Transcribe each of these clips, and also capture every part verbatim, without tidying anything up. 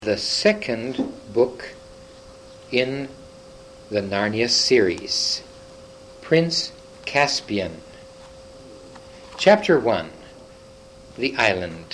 The second book in the Narnia series, Prince Caspian. Chapter one, The Island.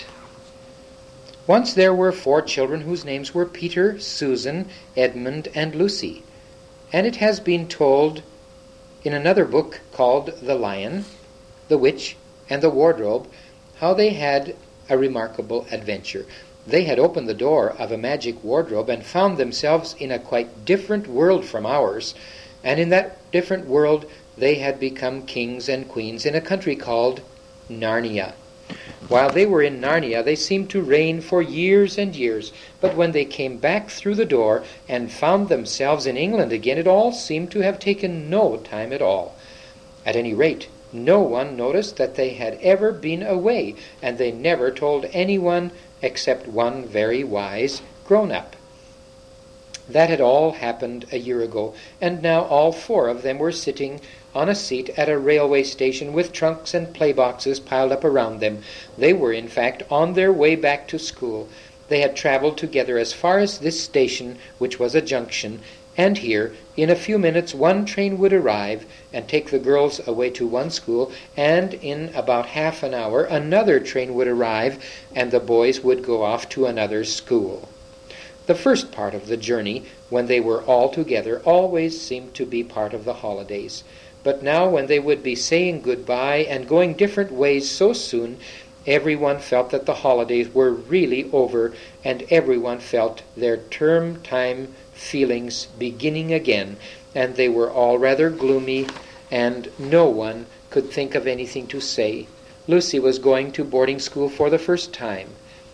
Once there were four children whose names were Peter, Susan, Edmund, and Lucy, and it has been told in another book called The Lion, the Witch, and the Wardrobe how they had a remarkable adventure. They had opened the door of a magic wardrobe and found themselves in a quite different world from ours, and in that different world they had become kings and queens in a country called Narnia. While they were in Narnia, they seemed to reign for years and years, but when they came back through the door and found themselves in England again, it all seemed to have taken no time at all. At any rate, no one noticed that they had ever been away, and they never told anyone except one very wise grown-up. That had all happened a year ago, and now all four of them were sitting on a seat at a railway station with trunks and playboxes piled up around them. They were, in fact, on their way back to school. They had traveled together as far as this station, which was a junction, and here, in a few minutes, one train would arrive and take the girls away to one school, and in about half an hour another train would arrive and the boys would go off to another school. The first part of the journey, when they were all together, always seemed to be part of the holidays. But now, when they would be saying goodbye and going different ways so soon, everyone felt that the holidays were really over, and everyone felt their term time feelings beginning again, and they were all rather gloomy, and no one could think of anything to say. Lucy was going to boarding school for the first time.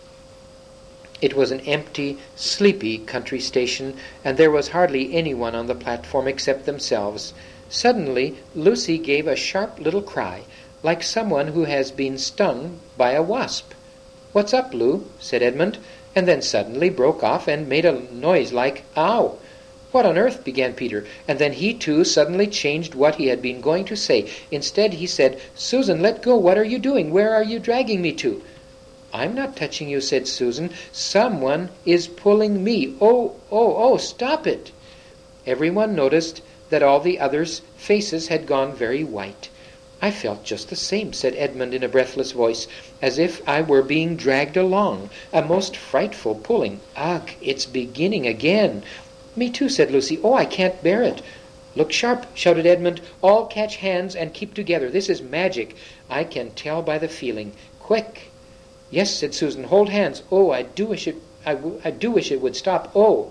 It was an empty, sleepy country station, and there was hardly anyone on the platform except themselves. Suddenly, Lucy gave a sharp little cry, like someone who has been stung by a wasp. "What's up, Lou?" said Edmund, and then suddenly broke off and made a noise like, "Ow!" "What on earth?" began Peter, and then he too suddenly changed what he had been going to say. Instead he said, "Susan, let go. What are you doing? Where are you dragging me to?" "I'm not touching you," said Susan. "Someone is pulling me. Oh, oh, oh, stop it." Everyone noticed that all the others' faces had gone very white. "I felt just the same," said Edmund in a breathless voice, "as if I were being dragged along. A most frightful pulling. Ugh, it's beginning again." "Me too," said Lucy. "Oh, I can't bear it." "Look sharp," shouted Edmund. "All catch hands and keep together. This is magic. I can tell by the feeling. Quick." "Yes," said Susan. "Hold hands. Oh, I do wish it I, w- I do wish it would stop. Oh."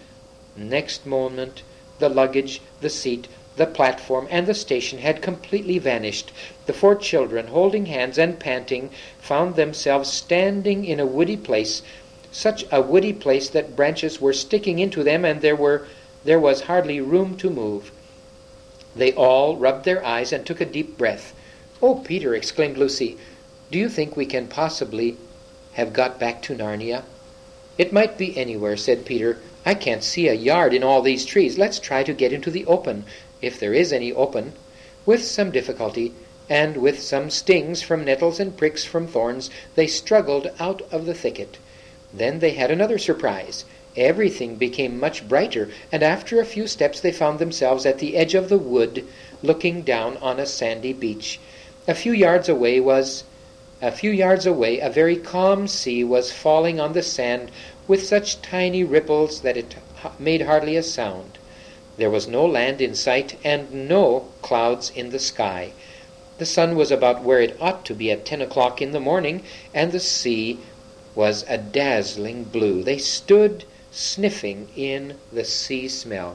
Next moment, the luggage, the seat, the platform, and the station had completely vanished. The four children, holding hands and panting, found themselves standing in a woody place, such a woody place that branches were sticking into them, and there were there was hardly room to move. They all rubbed their eyes and took a deep breath. "Oh, Peter," exclaimed Lucy, "do you think we can possibly have got back to Narnia?" "It might be anywhere," said Peter. "I can't see a yard in all these trees. Let's try to get into the open, if there is any open." With some difficulty, and with some stings from nettles and pricks from thorns, they struggled out of the thicket. Then they had another surprise. Everything became much brighter, and after a few steps they found themselves at the edge of the wood, looking down on a sandy beach. A few yards away was a few yards away a very calm sea was falling on the sand with such tiny ripples that it made hardly a sound. There was no land in sight and no clouds in the sky. The sun was about where it ought to be at ten o'clock in the morning, and the sea was a dazzling blue. They stood sniffing in the sea smell.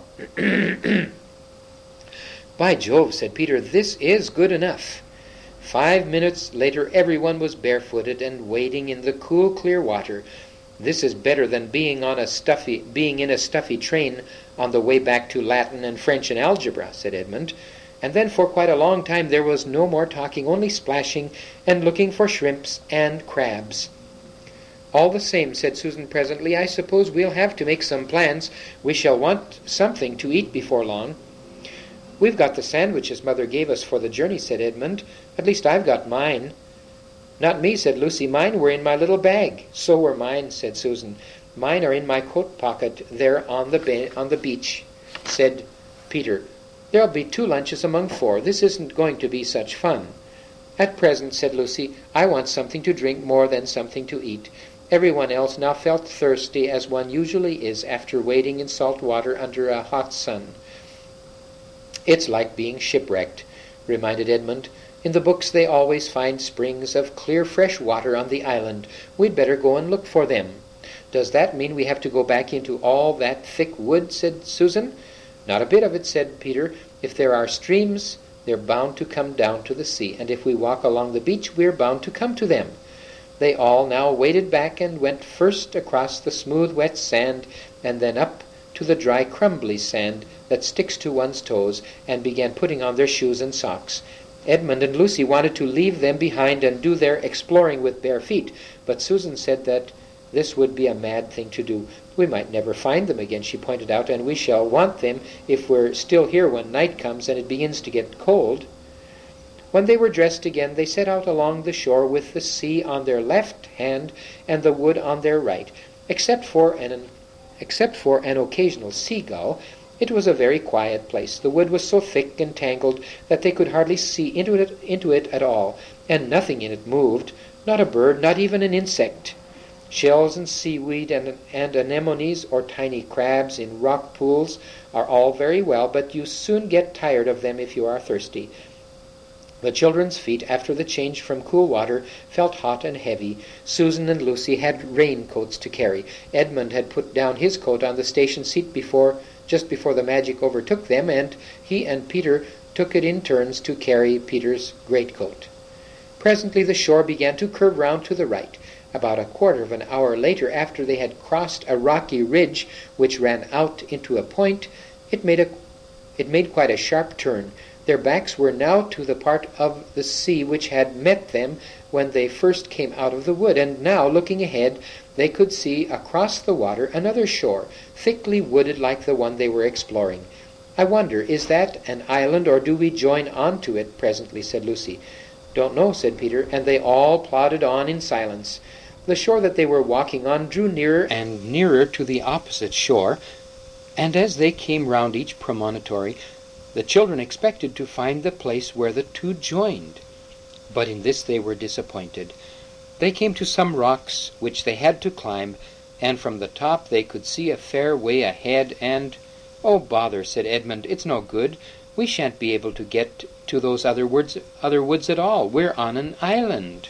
"By Jove," said Peter, "this is good enough." Five minutes later everyone was barefooted and wading in the cool, clear water. "This is better than being on a stuffy being in a stuffy train on the way back to Latin and French and algebra," said Edmund. And then for quite a long time there was no more talking, only splashing and looking for shrimps and crabs. "All the same," said Susan presently, "I suppose we'll have to make some plans. We shall want something to eat before long." "We've got the sandwiches Mother gave us for the journey," said Edmund. "At least I've got mine." "Not me," said Lucy. "Mine were in my little bag." "So were mine," said Susan. Mine are in my coat pocket there on the be- on the beach, said Peter. There'll be two lunches among four. This isn't going to be such fun. At present, said Lucy, I want something to drink more than something to eat. Everyone else now felt thirsty, as one usually is after wading in salt water under a hot sun. It's like being shipwrecked, reminded Edmund. In the books they always find springs of clear fresh water on the island. We'd better go and look for them. Does that mean we have to go back into all that thick wood, said Susan. Not a bit of it, said Peter. If there are streams, they're bound to come down to the sea, and if we walk along the beach, we're bound to come to them. They all now waded back and went first across the smooth, wet sand, and then up to the dry, crumbly sand that sticks to one's toes, and began putting on their shoes and socks. Edmund and Lucy wanted to leave them behind and do their exploring with bare feet, but Susan said that this would be a mad thing to do. We might never find them again, she pointed out, and we shall want them if we're still here when night comes and it begins to get cold. When they were dressed again, they set out along the shore with the sea on their left hand and the wood on their right. Except for an, except for an occasional seagull, it was a very quiet place. The wood was so thick and tangled that they could hardly see into it, into it at all, and nothing in it moved, not a bird, not even an insect. Shells and seaweed and, and anemones or tiny crabs in rock pools are all very well, but you soon get tired of them if you are thirsty. The children's feet, after the change from cool water, felt hot and heavy. Susan and Lucy had raincoats to carry. Edmund had put down his coat on the station seat before, just before the magic overtook them, and he and Peter took it in turns to carry Peter's greatcoat. Presently the shore began to curve round to the right. About a quarter of an hour later, after they had crossed a rocky ridge which ran out into a point, it made a it made quite a sharp turn. Their backs were now to the part of the sea which had met them when they first came out of the wood, and now, looking ahead, they could see across the water another shore, thickly wooded like the one they were exploring. I wonder, is that an island, or do we join on to it presently, said Lucy. Don't know, said Peter, and they all plodded on in silence. The shore that they were walking on drew nearer and nearer to the opposite shore, and as they came round each promontory, the children expected to find the place where the two joined. But in this they were disappointed. They came to some rocks which they had to climb, and from the top they could see a fair way ahead, and... "Oh, bother," said Edmund, "it's no good. We shan't be able to get to those other woods, other woods at all. We're on an island."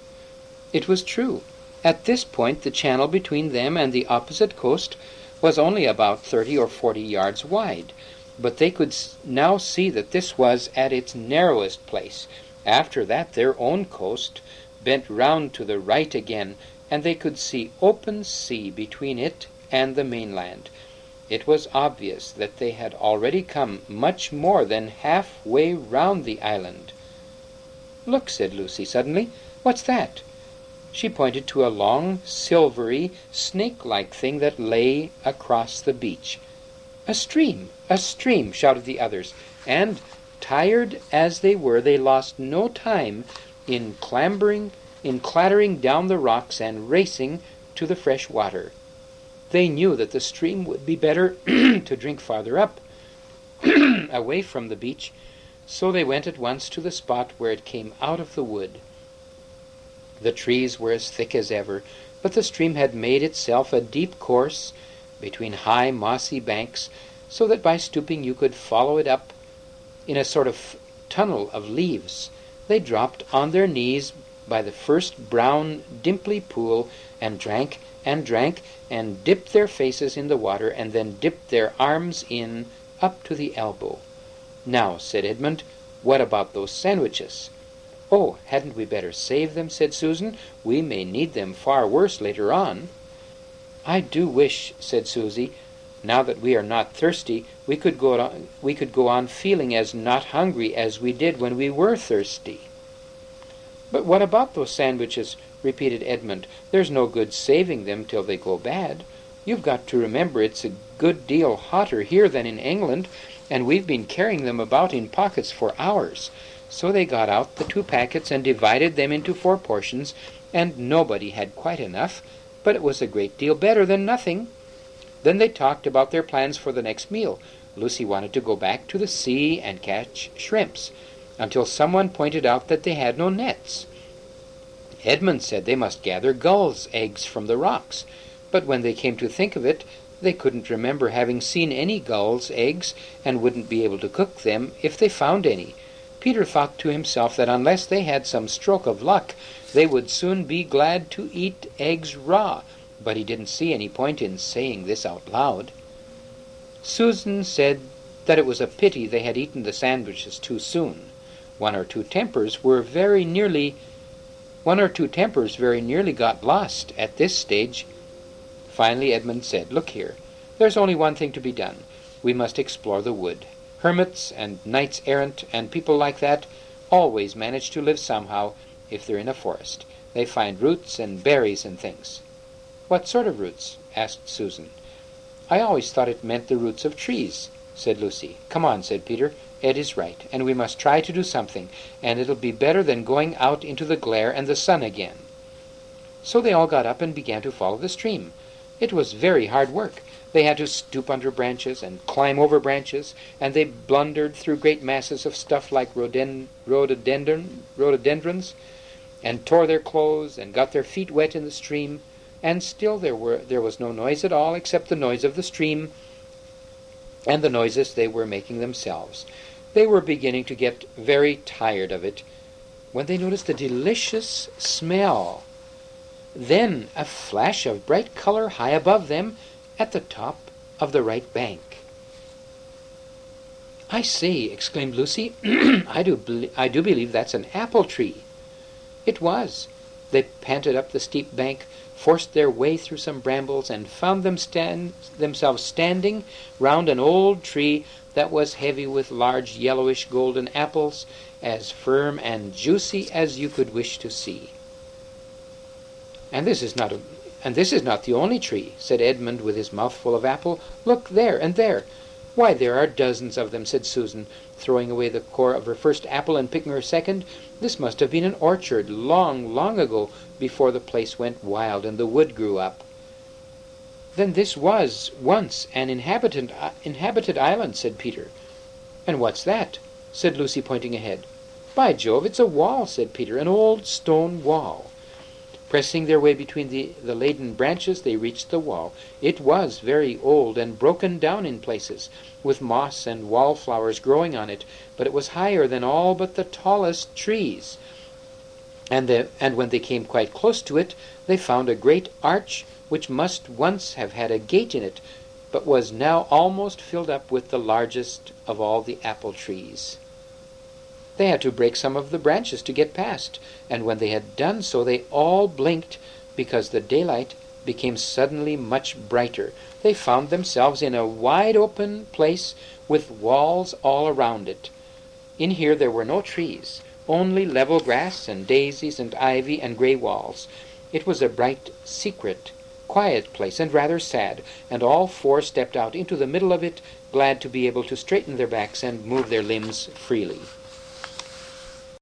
It was true. At this point the channel between them and the opposite coast was only about thirty or forty yards wide, but they could now see that this was at its narrowest place. After that their own coast bent round to the right again, and they could see open sea between it and the mainland. It was obvious that they had already come much more than half-way round the island. "Look," said Lucy suddenly. "What's that?" She pointed to a long, silvery, snake-like thing that lay across the beach. "A stream! A stream!" shouted the others, and, tired as they were, they lost no time in clambering, in clattering down the rocks and racing to the fresh water. They knew that the stream would be better to drink farther up, away from the beach, so they went at once to the spot where it came out of the wood. The trees were as thick as ever, but the stream had made itself a deep course between high mossy banks, so that by stooping you could follow it up in a sort of tunnel of leaves. They dropped on their knees by the first brown, dimply pool, and drank and drank, and dipped their faces in the water, and then dipped their arms in up to the elbow. "Now," said Edmund, "what about those sandwiches?" "Oh, hadn't we better save them?" said Susan. "We may need them far worse later on." "I do wish," said Susie, "now that we are not thirsty, we could go on, we could go on feeling as not hungry as we did when we were thirsty." "But what about those sandwiches?" repeated Edmund. "There's no good saving them till they go bad. You've got to remember it's a good deal hotter here than in England, and we've been carrying them about in pockets for hours." So they got out the two packets and divided them into four portions, and nobody had quite enough, but it was a great deal better than nothing. Then they talked about their plans for the next meal. Lucy wanted to go back to the sea and catch shrimps, until someone pointed out that they had no nets. Edmund said they must gather gulls' eggs from the rocks, but when they came to think of it, they couldn't remember having seen any gulls' eggs, and wouldn't be able to cook them if they found any. Peter thought to himself that unless they had some stroke of luck, they would soon be glad to eat eggs raw, but he didn't see any point in saying this out loud. Susan said that it was a pity they had eaten the sandwiches too soon. One or two tempers were very nearly one or two tempers very nearly got lost at this stage. Finally Edmund said, "Look here, there's only one thing to be done. We must explore the wood. Hermits and knights-errant and people like that always manage to live somehow if they're in a forest. They find roots and berries and things." "What sort of roots?" asked Susan. "I always thought it meant the roots of trees," said Lucy. "Come on," said Peter. "Ed is right, and we must try to do something, and it'll be better than going out into the glare and the sun again." So they all got up and began to follow the stream. It was very hard work. They had to stoop under branches and climb over branches, and they blundered through great masses of stuff like rhoden- rhododendron, rhododendrons, and tore their clothes and got their feet wet in the stream, and still there were there was no noise at all except the noise of the stream and the noises they were making themselves. They were beginning to get very tired of it when they noticed a delicious smell. Then a flash of bright color high above them at the top of the right bank. "I say," exclaimed Lucy, I do be- I do believe that's an apple tree." It was. They panted up the steep bank, forced their way through some brambles, and found them stand, themselves standing round an old tree that was heavy with large yellowish golden apples, as firm and juicy as you could wish to see. And this is not a, and this is not the only tree," said Edmund with his mouth full of apple. "Look there and there." "Why, there are dozens of them," said Susan, throwing away the core of her first apple and picking her second. "This must have been an orchard long, long ago, before the place went wild and the wood grew up." "Then this was once an inhabited, uh, inhabited island," said Peter. "And what's that?" said Lucy, pointing ahead. "By Jove, it's a wall," said Peter, "an old stone wall." Pressing their way between the, the laden branches, they reached the wall. It was very old and broken down in places, with moss and wallflowers growing on it, but it was higher than all but the tallest trees. And, the, and when they came quite close to it, they found a great arch which must once have had a gate in it, but was now almost filled up with the largest of all the apple trees. They had to break some of the branches to get past, and when they had done so they all blinked, because the daylight became suddenly much brighter. They found themselves in a wide-open place with walls all around it. In here there were no trees, only level grass and daisies and ivy and grey walls. It was a bright, secret, quiet place, and rather sad, and all four stepped out into the middle of it, glad to be able to straighten their backs and move their limbs freely.